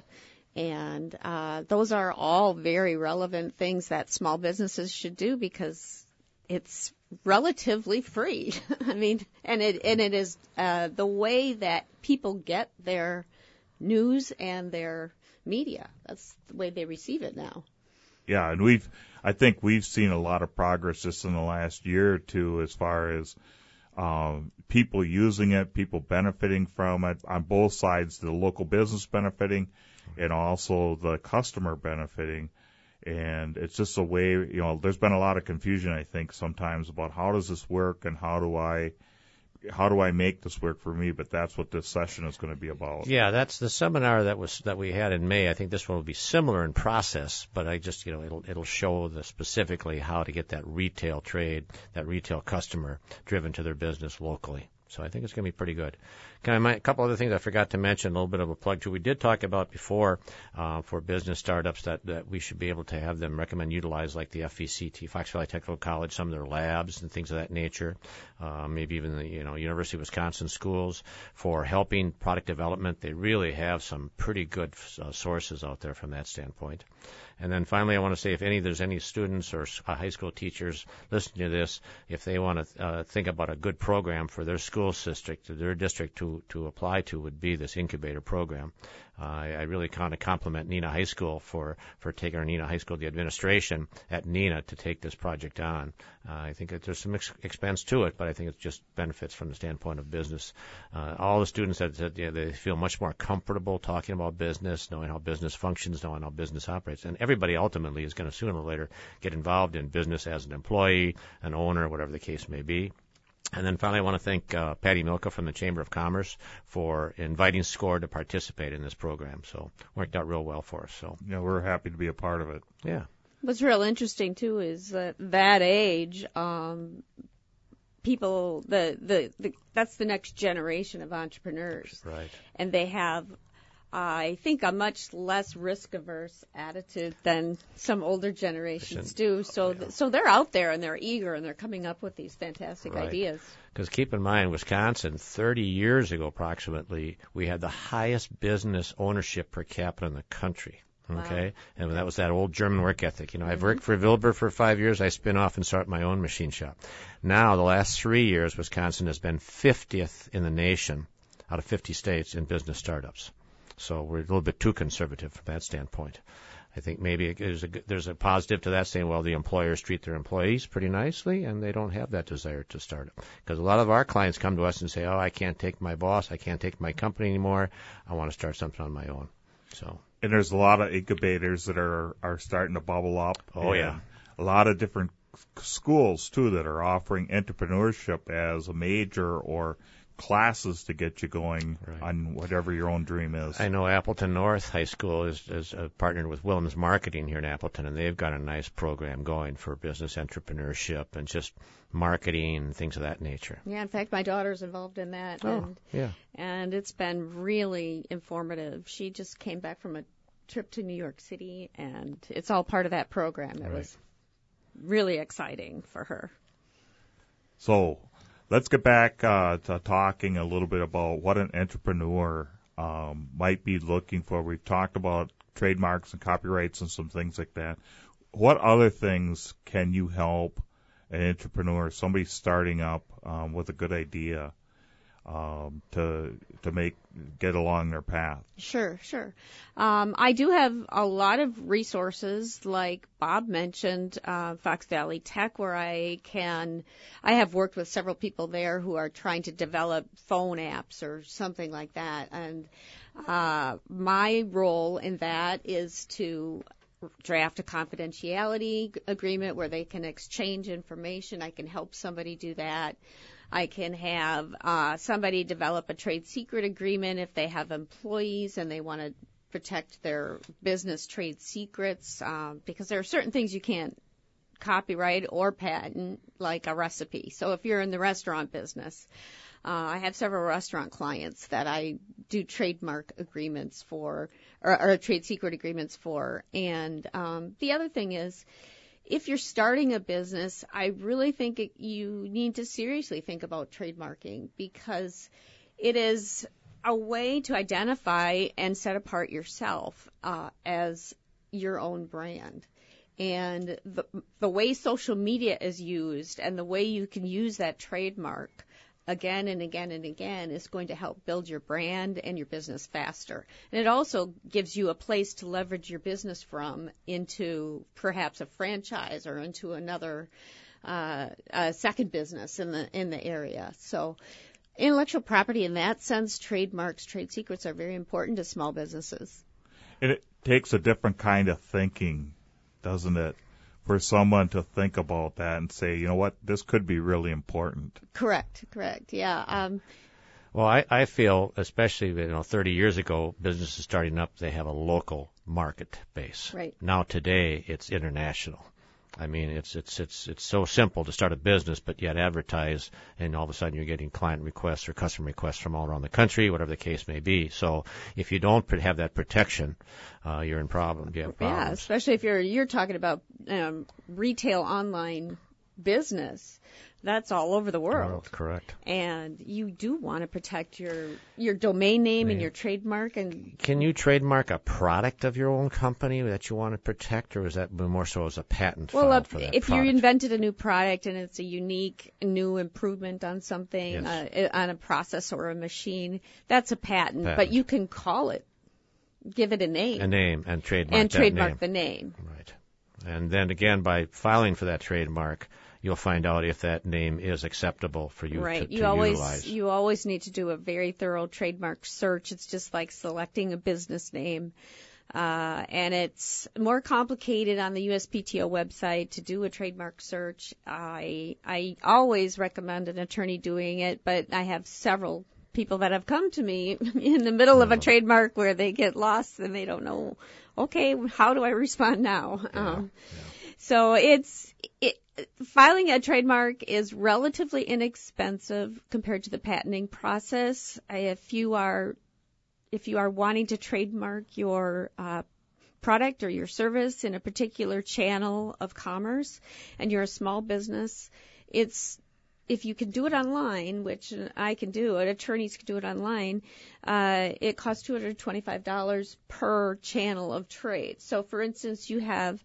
[SPEAKER 4] And uh, those are all very relevant things that small businesses should do because it's relatively free. I mean, and it and it is uh, the way that people get their news and their media. That's the way they receive it now.
[SPEAKER 2] Yeah, and we've I think we've seen a lot of progress just in the last year or two as far as um, people using it, people benefiting from it on both sides, the local business benefiting and also the customer benefiting. And it's just a way, you know, there's been a lot of confusion, I think, sometimes about how does this work and how do I, how do I make this work for me? But that's what this session is going to be about.
[SPEAKER 3] Yeah, that's the seminar that was that we had in May. I think this one will be similar in process, but I just, you know, it'll it'll show the specifically how to get that retail trade, that retail customer driven to their business locally. So I think it's going to be pretty good. Can I, a couple other things I forgot to mention, a little bit of a plug too. We did talk about before uh, for business startups that, that we should be able to have them recommend utilize like the F V C T, Fox Valley Technical College, some of their labs and things of that nature, uh, maybe even the you know University of Wisconsin schools for helping product development. They really have some pretty good uh, sources out there from that standpoint. And then finally, I want to say if any there's any students or uh, high school teachers listening to this, if they want to uh, think about a good program for their school district, their district to, to apply to would be this incubator program. Uh, I, I really kind of compliment Neenah High School for, for taking our Neenah High School, the administration at Neenah, to take this project on. Uh, I think that there's some ex- expense to it, but I think it just benefits from the standpoint of business. Uh, all the students said that yeah, they feel much more comfortable talking about business, knowing how business functions, knowing how business operates. And everybody ultimately is going to sooner or later get involved in business as an employee, an owner, whatever the case may be. And then finally, I want to thank uh, Patty Milka from the Chamber of Commerce for inviting SCORE to participate in this program. So it worked out real well for us. So
[SPEAKER 2] yeah, we're happy to be a part of it.
[SPEAKER 3] Yeah.
[SPEAKER 4] What's real interesting too is that that age, um, people, the, the the that's the next generation of entrepreneurs,
[SPEAKER 3] right?
[SPEAKER 4] And they have, I think, a much less risk-averse attitude than some older generations do. So, th- so they're out there and they're eager and they're coming up with these fantastic
[SPEAKER 3] right.
[SPEAKER 4] ideas.
[SPEAKER 3] Because keep in mind, Wisconsin, thirty years ago approximately, we had the highest business ownership per capita in the country. Okay, wow. And that was that old German work ethic. You know, mm-hmm. I've worked for Wilbur for five years. I spin off and start my own machine shop. Now, the last three years, Wisconsin has been fiftieth in the nation out of fifty states in business startups. So we're a little bit too conservative from that standpoint. I think maybe there's a, there's a positive to that, saying, well, the employers treat their employees pretty nicely, and they don't have that desire to start it. Because a lot of our clients come to us and say, oh, I can't take my boss, I can't take my company anymore, I want to start something on my own. So.
[SPEAKER 2] And there's a lot of incubators that are are starting to bubble up.
[SPEAKER 3] Oh, yeah.
[SPEAKER 2] A lot of different schools, too, that are offering entrepreneurship as a major or classes to get you going right. on whatever your own dream is.
[SPEAKER 3] I know Appleton North High School is, is uh, partnered with Willems Marketing here in Appleton, and they've got a nice program going for business entrepreneurship and just marketing and things of that nature.
[SPEAKER 4] Yeah, in fact, my daughter's involved in that.
[SPEAKER 3] Oh,
[SPEAKER 4] and,
[SPEAKER 3] yeah.
[SPEAKER 4] And it's been really informative. She just came back from a trip to New York City, and it's all part of that program. It
[SPEAKER 3] right.
[SPEAKER 4] was really exciting for her.
[SPEAKER 2] So, let's get back uh, to talking a little bit about what an entrepreneur um, might be looking for. We've talked about trademarks and copyrights and some things like that. What other things can you help an entrepreneur, somebody starting up um, with a good idea, um, to to make get along their path?
[SPEAKER 4] Sure, sure. Um, I do have a lot of resources, like Bob mentioned, uh, Fox Valley Tech, where I can. I have worked with several people there who are trying to develop phone apps or something like that, and uh, my role in that is to draft a confidentiality agreement where they can exchange information. I can help somebody do that. I can have uh, somebody develop a trade secret agreement if they have employees and they want to protect their business trade secrets, um, because there are certain things you can't copyright or patent, like a recipe. So if you're in the restaurant business, Uh, I have several restaurant clients that I do trademark agreements for, or, or trade secret agreements for. And um, the other thing is, if you're starting a business, I really think it, you need to seriously think about trademarking, because it is a way to identify and set apart yourself uh, as your own brand. And the, the way social media is used and the way you can use that trademark again and again and again is going to help build your brand and your business faster. And it also gives you a place to leverage your business from into perhaps a franchise or into another uh, a second business in the in the area. So intellectual property in that sense, trademarks, trade secrets are very important to small businesses.
[SPEAKER 2] And it takes a different kind of thinking, doesn't it, for someone to think about that and say, you know what, this could be really important.
[SPEAKER 4] Correct, correct, yeah. Um,
[SPEAKER 3] well, I, I feel, especially you know, thirty years ago, businesses starting up, they have a local market base.
[SPEAKER 4] Right.
[SPEAKER 3] Now today, it's international. I mean, it's it's it's it's so simple to start a business, but yet advertise, and all of a sudden you're getting client requests or customer requests from all around the country, whatever the case may be. So if you don't have that protection, uh, you're in problem. You have problems.
[SPEAKER 4] Yeah, especially if you're you're talking about um, retail online business. That's all over the world.
[SPEAKER 3] World, correct.
[SPEAKER 4] And you do want to protect your your domain name
[SPEAKER 3] Man.
[SPEAKER 4] and your trademark. And
[SPEAKER 3] can you trademark a product of your own company that you want to protect, or is that more so as a patent
[SPEAKER 4] well,
[SPEAKER 3] filed
[SPEAKER 4] uh,
[SPEAKER 3] for that
[SPEAKER 4] if
[SPEAKER 3] product?
[SPEAKER 4] you invented a new product and it's a unique new improvement on something,
[SPEAKER 3] Yes.
[SPEAKER 4] uh, on a process or a machine, that's a patent.
[SPEAKER 3] Patent.
[SPEAKER 4] But you can call it, give it a name,
[SPEAKER 3] a name and trademark
[SPEAKER 4] and
[SPEAKER 3] that
[SPEAKER 4] trademark
[SPEAKER 3] name.
[SPEAKER 4] the name.
[SPEAKER 3] Right. And then again, by filing for that trademark, you'll find out if that name is acceptable for you
[SPEAKER 4] right.
[SPEAKER 3] to, to
[SPEAKER 4] you always,
[SPEAKER 3] utilize.
[SPEAKER 4] You always need to do a very thorough trademark search. It's just like selecting a business name. Uh, and it's more complicated on the U S P T O website to do a trademark search. I, I always recommend an attorney doing it, but I have several people that have come to me in the middle of a trademark where they get lost and they don't know, okay, how do I respond now?
[SPEAKER 3] Yeah,
[SPEAKER 4] um,
[SPEAKER 3] yeah.
[SPEAKER 4] So it's, it, filing a trademark is relatively inexpensive compared to the patenting process. If you are, if you are wanting to trademark your uh, product or your service in a particular channel of commerce, and you're a small business, it's if you can do it online, which I can do it, attorneys can do it online, uh, it costs two hundred twenty-five dollars per channel of trade. So, for instance, you have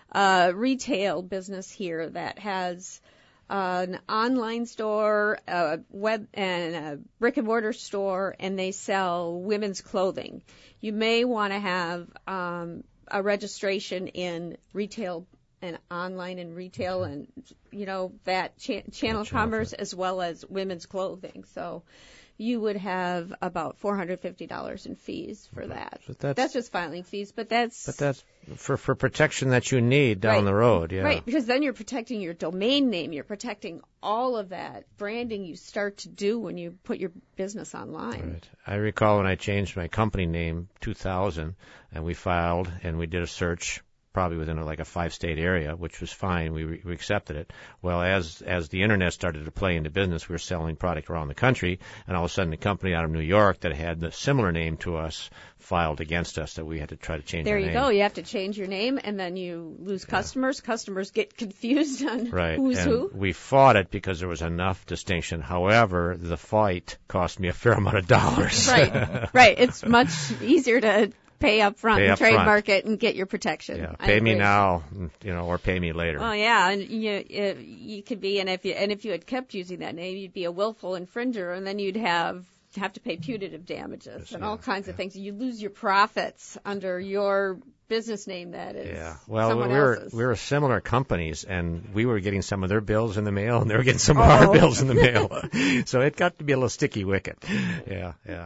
[SPEAKER 4] a retail business here that has uh, an online store, a web, and a brick and mortar store, and they sell women's clothing. You may want to have um, a registration in retail and online and retail and, you know, that cha- channel of commerce as well as women's clothing. So you would have about four hundred fifty dollars in fees for that.
[SPEAKER 3] But that's,
[SPEAKER 4] that's just filing fees, but that's...
[SPEAKER 3] But that's for, for protection that you need down
[SPEAKER 4] right,
[SPEAKER 3] the road, yeah.
[SPEAKER 4] Right, because then you're protecting your domain name. You're protecting all of that branding you start to do when you put your business online.
[SPEAKER 3] Right. I recall when I changed my company name, two thousand, and we filed and we did a search probably within a, like a five-state area, which was fine. We, re- we accepted it. Well, as as the internet started to play into business, we were selling product around the country, and all of a sudden, a company out of New York that had the similar name to us filed against us that we had to try to change.
[SPEAKER 4] There
[SPEAKER 3] our
[SPEAKER 4] you
[SPEAKER 3] name.
[SPEAKER 4] go. You have to change your name, and then you lose customers. Yeah. Customers get confused on
[SPEAKER 3] right.
[SPEAKER 4] who's
[SPEAKER 3] and
[SPEAKER 4] who.
[SPEAKER 3] We fought it because there was enough distinction. However, the fight cost me a fair amount of dollars.
[SPEAKER 4] Right. Right. It's much easier to pay up front
[SPEAKER 3] pay
[SPEAKER 4] and
[SPEAKER 3] up
[SPEAKER 4] trademark
[SPEAKER 3] front.
[SPEAKER 4] it and get your protection.
[SPEAKER 3] Yeah,
[SPEAKER 4] I
[SPEAKER 3] pay
[SPEAKER 4] agree.
[SPEAKER 3] me now, you know, or pay me later.
[SPEAKER 4] Well, yeah, and you you could be, and if you and if you had kept using that name, you'd be a willful infringer, and then you'd have have to pay punitive damages
[SPEAKER 3] yes,
[SPEAKER 4] and
[SPEAKER 3] yeah,
[SPEAKER 4] all kinds
[SPEAKER 3] yeah.
[SPEAKER 4] of things. You lose your profits under your business name. That is,
[SPEAKER 3] yeah. Well,
[SPEAKER 4] someone
[SPEAKER 3] we were
[SPEAKER 4] else's.
[SPEAKER 3] we were similar companies, and we were getting some of their bills in the mail, and they were getting some of
[SPEAKER 4] oh.
[SPEAKER 3] our bills in the mail. So it got to be a little sticky wicket. Yeah, yeah.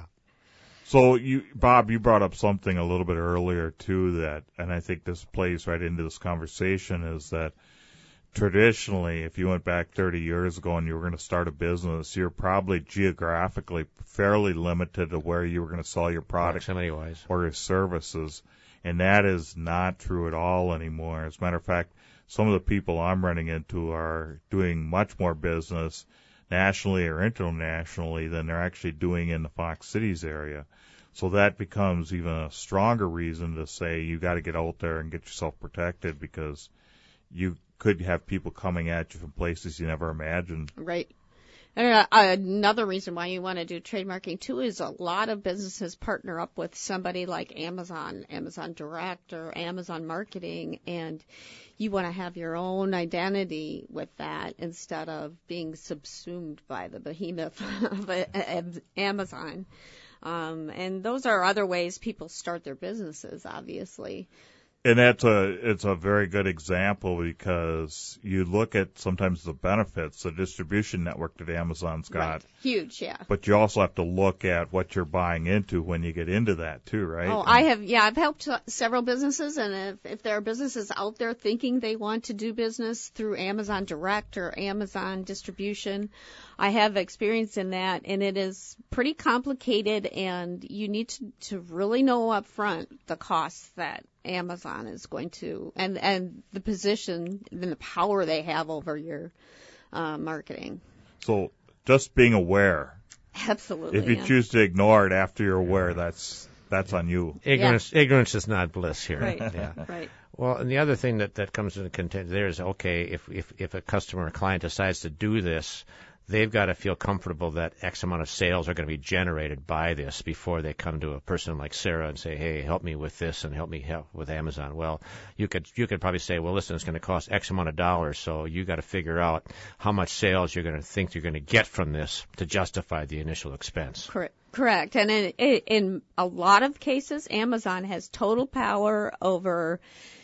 [SPEAKER 2] So, you, Bob, you brought up something a little bit earlier, too, that, and I think this plays right into this conversation, is that traditionally, if you went back thirty years ago and you were going to start a business, you're probably geographically fairly limited to where you were going to sell your product
[SPEAKER 3] Proximity-wise.
[SPEAKER 2] or your services, and that is not true at all anymore. As a matter of fact, some of the people I'm running into are doing much more business nationally or internationally than they're actually doing in the Fox Cities area. So that becomes even a stronger reason to say you got to get out there and get yourself protected, because you could have people coming at you from places you never imagined.
[SPEAKER 4] Right. And uh, another reason why you want to do trademarking too is a lot of businesses partner up with somebody like Amazon, Amazon Direct or Amazon Marketing, and you want to have your own identity with that instead of being subsumed by the behemoth of Amazon. Um, and those are other ways people start their businesses, obviously.
[SPEAKER 2] And that's a it's a very good example, because you look at sometimes the benefits, the distribution network that Amazon's got.
[SPEAKER 4] Right. Huge, yeah.
[SPEAKER 2] But you also have to look at what you're buying into when you get into that too, right?
[SPEAKER 4] Oh,
[SPEAKER 2] and
[SPEAKER 4] I have, yeah, I've helped several businesses, and if, if there are businesses out there thinking they want to do business through Amazon Direct or Amazon Distribution, I have experience in that, and it is pretty complicated, and you need to, to really know up front the costs that Amazon is going to, and, and the position and the power they have over your uh, marketing.
[SPEAKER 2] So just being aware.
[SPEAKER 4] Absolutely.
[SPEAKER 2] If you
[SPEAKER 4] yeah.
[SPEAKER 2] choose to ignore it after you're aware, that's that's on you.
[SPEAKER 3] Ignorance, yeah. ignorance is not bliss here.
[SPEAKER 4] Right.
[SPEAKER 3] Yeah.
[SPEAKER 4] Right.
[SPEAKER 3] Well, and the other thing that, that comes into contention there is, okay, if, if, if a customer or client decides to do this, they've got to feel comfortable that X amount of sales are going to be generated by this before they come to a person like Sarah and say, hey, help me with this and help me help with Amazon. Well, you could you could probably say, well, listen, it's going to cost X amount of dollars, so you got to figure out how much sales you're going to think you're going to get from this to justify the initial expense.
[SPEAKER 4] Correct. Correct. And in, in a lot of cases, Amazon has total power over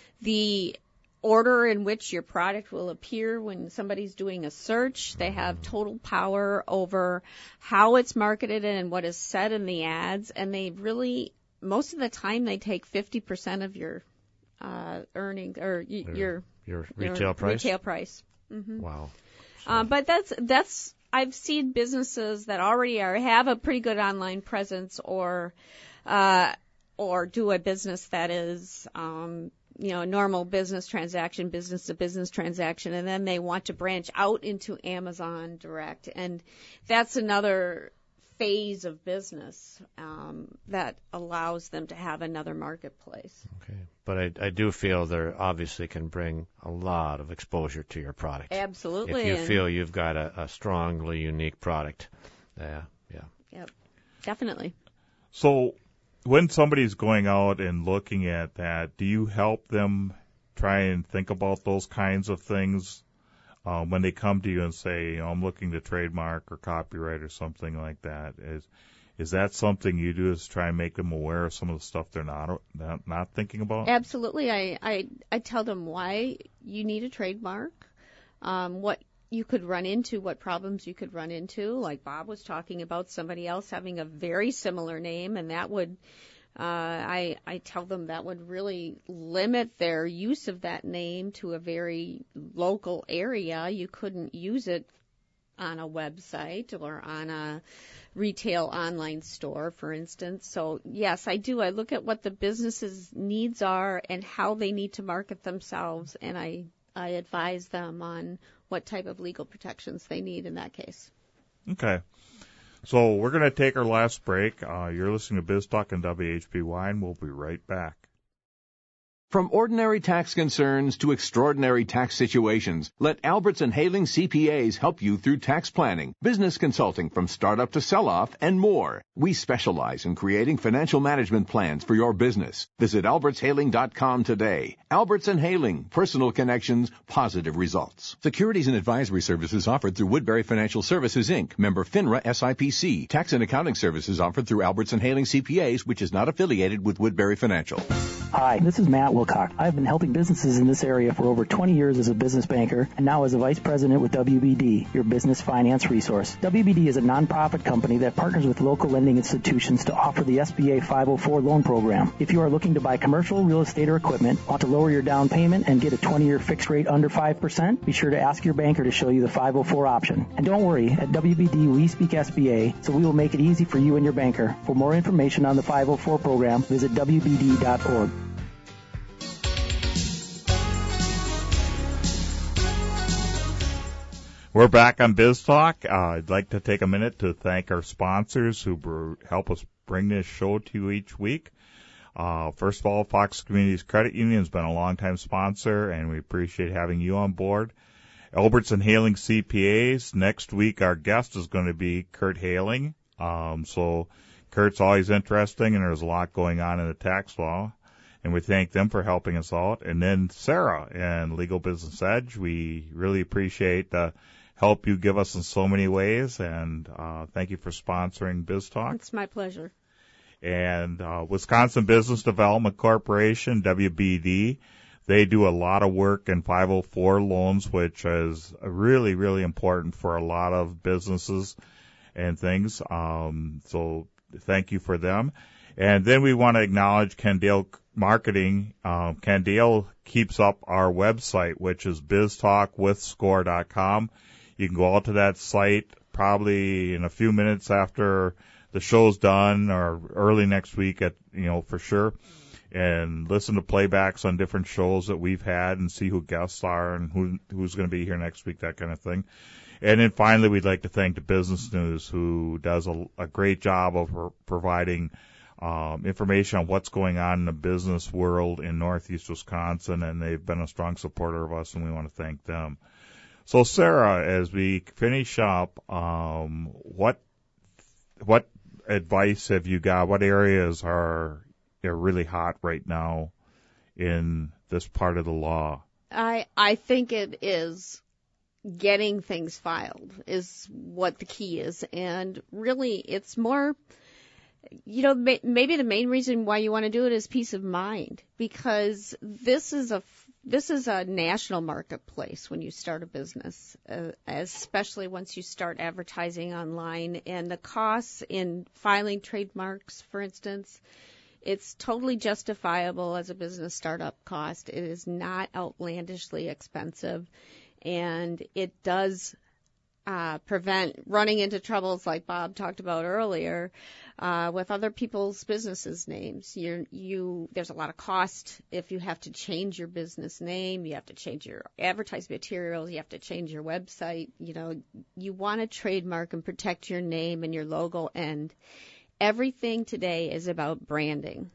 [SPEAKER 4] the order in which your product will appear when somebody's doing a search. They have total power over how it's marketed and what is said in the ads. And they really, most of the time, they take fifty percent of your uh, earnings or y- your,
[SPEAKER 3] your retail
[SPEAKER 4] your
[SPEAKER 3] price.
[SPEAKER 4] Retail price. Mm-hmm.
[SPEAKER 3] Wow. So.
[SPEAKER 4] Uh, but that's that's I've seen businesses that already are have a pretty good online presence, or uh, or do a business that is um, you know, a normal business transaction, business to business transaction, and then they want to branch out into Amazon Direct. And that's another phase of business um, that allows them to have another marketplace.
[SPEAKER 3] Okay. But I, I do feel there obviously can bring a lot of exposure to your product.
[SPEAKER 4] Absolutely.
[SPEAKER 3] If you
[SPEAKER 4] and
[SPEAKER 3] feel you've got a, a strongly unique product. Yeah, yeah.
[SPEAKER 4] Yep, definitely.
[SPEAKER 2] So when somebody's going out and looking at that, do you help them try and think about those kinds of things um, when they come to you and say, you know, I'm looking to trademark or copyright or something like that? Is is that something you do, is try and make them aware of some of the stuff they're not not, not thinking about?
[SPEAKER 4] Absolutely. I, I, I tell them why you need a trademark, um, what you could run into, what problems you could run into. Like Bob was talking about somebody else having a very similar name, and that would, uh, I, I tell them that would really limit their use of that name to a very local area. You couldn't use it on a website or on a retail online store, for instance. So yes, I do. I look at what the business's needs are and how they need to market themselves, and I, I advise them on what type of legal protections they need in that case.
[SPEAKER 2] Okay. So we're going to take our last break. Uh, you're listening to Biz Talk on W H B Y, and we'll be right back.
[SPEAKER 5] From ordinary tax concerns to extraordinary tax situations, let Alberts and Haling C P As help you through tax planning, business consulting from startup to sell-off, and more. We specialize in creating financial management plans for your business. Visit alberts haling dot com today. Alberts and Haling, personal connections, positive results. Securities and advisory services offered through Woodbury Financial Services, Incorporated, member FINRA S I P C. Tax and accounting services offered through Alberts and Haling C P As, which is not affiliated with Woodbury Financial.
[SPEAKER 10] Hi, this is Matt Wilcock. I've been helping businesses in this area for over twenty years as a business banker and now as a vice president with W B D, your business finance resource. W B D is a nonprofit company that partners with local lending institutions to offer the S B A five oh four loan program. If you are looking to buy commercial real estate or equipment, want to lower your down payment and get a twenty-year fixed rate under five percent, be sure to ask your banker to show you the five oh four option. And don't worry, at W B D we speak S B A, so we will make it easy for you and your banker. For more information on the five oh four program, visit W B D dot org.
[SPEAKER 2] We're back on Biz Talk. Uh, I'd like to take a minute to thank our sponsors who br- help us bring this show to you each week. Uh, first of all, Fox Communities Credit Union has been a longtime sponsor, and we appreciate having you on board. Albertson Haling C P As. Next week, our guest is going to be Kurt Haling. Um, so Kurt's always interesting, and there's a lot going on in the tax law. And we thank them for helping us out. And then Sarah and Legal Business Edge, we really appreciate the help you give us in so many ways. And uh, thank you for sponsoring Biz Talk.
[SPEAKER 4] It's my pleasure.
[SPEAKER 2] And uh, Wisconsin Business Development Corporation, W B D, they do a lot of work in five oh four loans, which is really, really important for a lot of businesses and things. Um, so thank you for them. And then we want to acknowledge Candale Marketing. Um, Candale keeps up our website, which is biz talk with score dot com. You can go out to that site probably in a few minutes after the show's done or early next week, at you know for sure, and listen to playbacks on different shows that we've had and see who guests are and who who's going to be here next week, that kind of thing. And then finally, we'd like to thank the Business News, who does a, a great job of pro- providing Um, information on what's going on in the business world in Northeast Wisconsin, and they've been a strong supporter of us, and we want to thank them. So, Sarah, as we finish up, um, what what advice have you got? What areas are are really hot right now in this part of the law?
[SPEAKER 4] I I think it is getting things filed is what the key is, and really it's more. You know, may, maybe the main reason why you want to do it is peace of mind, because this is a this is a national marketplace when you start a business, uh, especially once you start advertising online, and the costs in filing trademarks, for instance, it's totally justifiable as a business startup cost. It is not outlandishly expensive, and it does Uh, prevent running into troubles like Bob talked about earlier uh, with other people's businesses' names. You're, you there's a lot of cost if you have to change your business name, you have to change your advertising materials, you have to change your website. You know, you want to trademark and protect your name and your logo, and everything today is about branding.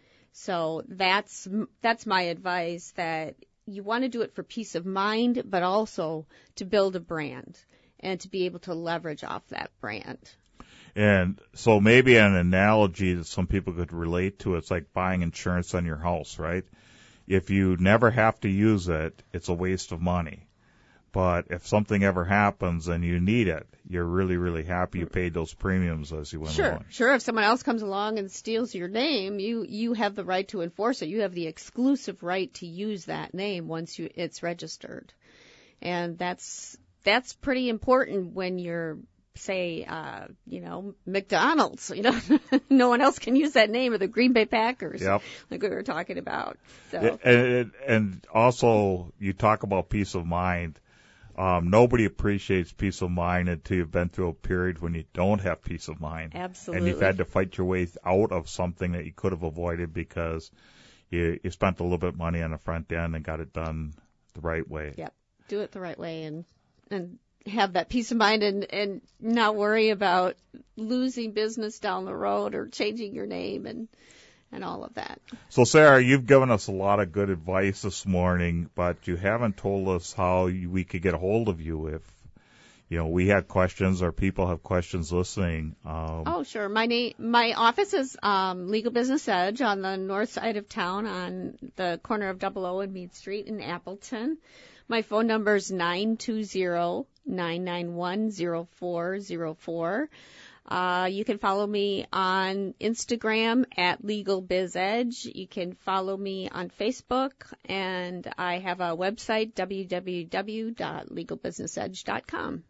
[SPEAKER 4] So that's that's my advice, that you want to do it for peace of mind, but also to build a brand and to be able to leverage off that brand.
[SPEAKER 2] And so maybe an analogy that some people could relate to, it's like buying insurance on your house, right? If you never have to use it, it's a waste of money. But if something ever happens and you need it, you're really, really happy you paid those premiums as you went
[SPEAKER 4] sure,
[SPEAKER 2] along.
[SPEAKER 4] Sure, if someone else comes along and steals your name, you, you have the right to enforce it. You have the exclusive right to use that name once you it's registered. And that's that's pretty important when you're, say, uh, you know, McDonald's. You know, no one else can use that name, or the Green Bay Packers,
[SPEAKER 2] yep.
[SPEAKER 4] like we were talking about. So,
[SPEAKER 2] and, and also, you talk about peace of mind. Um, nobody appreciates peace of mind until you've been through a period when you don't have peace of mind.
[SPEAKER 4] Absolutely.
[SPEAKER 2] And you've had to fight your way out of something that you could have avoided because you, you spent a little bit of money on the front end and got it done the right way.
[SPEAKER 4] Yep. Do it the right way and and have that peace of mind, and, and not worry about losing business down the road or changing your name and and all of that.
[SPEAKER 2] So, Sarah, you've given us a lot of good advice this morning, but you haven't told us how you, we could get a hold of you if, you know, we had questions or people have questions listening. Um,
[SPEAKER 4] oh, sure. My name, my office is um, Legal Business Edge on the north side of town on the corner of Double O and Meade Street in Appleton. My phone number is nine two zero, nine nine one, zero four zero four. Uh, you can follow me on Instagram at LegalBizEdge. You can follow me on Facebook, and I have a website, w w w dot legal business edge dot com.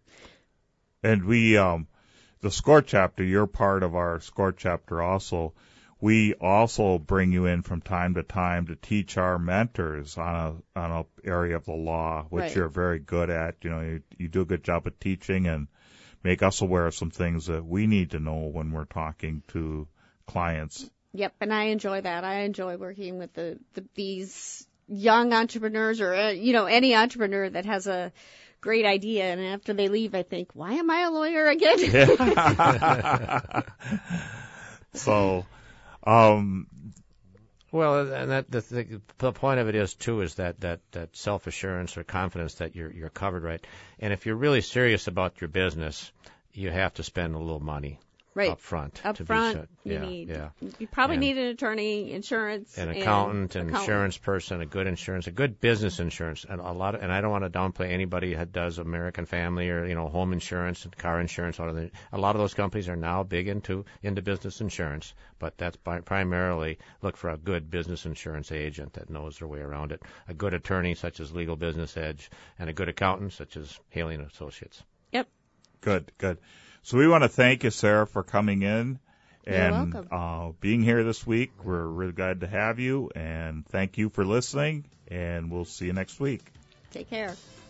[SPEAKER 2] And we, um, the SCORE chapter, you're part of our SCORE chapter also. We also bring you in from time to time to teach our mentors on a on a area of the law, which
[SPEAKER 4] right.
[SPEAKER 2] you're very good at. You know, you, you do a good job of teaching and make us aware of some things that we need to know when we're talking to clients.
[SPEAKER 4] Yep, and I enjoy that. I enjoy working with the, the these young entrepreneurs, or uh, you know, any entrepreneur that has a great idea, and after they leave, I think, why am I a lawyer again?
[SPEAKER 2] Yeah. So, um,
[SPEAKER 3] well, and that the, the the point of it is too is that that that self assurance or confidence that you're you're covered right, and if you're really serious about your business, you have to spend a little money.
[SPEAKER 4] Right.
[SPEAKER 3] Up front.
[SPEAKER 4] Up
[SPEAKER 3] to
[SPEAKER 4] front,
[SPEAKER 3] be,
[SPEAKER 4] you
[SPEAKER 3] yeah,
[SPEAKER 4] need,
[SPEAKER 3] yeah.
[SPEAKER 4] you probably
[SPEAKER 3] and,
[SPEAKER 4] need an attorney, insurance,
[SPEAKER 3] an accountant, an
[SPEAKER 4] accountant.
[SPEAKER 3] insurance person, a good insurance, a good business insurance, and a lot of, and I don't want to downplay anybody that does American Family or, you know, home insurance and car insurance. A lot of those companies are now big into, into business insurance, but that's by, primarily look for a good business insurance agent that knows their way around it, a good attorney such as Legal Business Edge, and a good accountant such as Haley and Associates.
[SPEAKER 4] Yep.
[SPEAKER 2] Good, good. So we want to thank you, Sarah, for coming in and
[SPEAKER 4] You're welcome.
[SPEAKER 2] uh, being here this week. We're really glad to have you, and thank you for listening, and we'll see you next week.
[SPEAKER 4] Take care.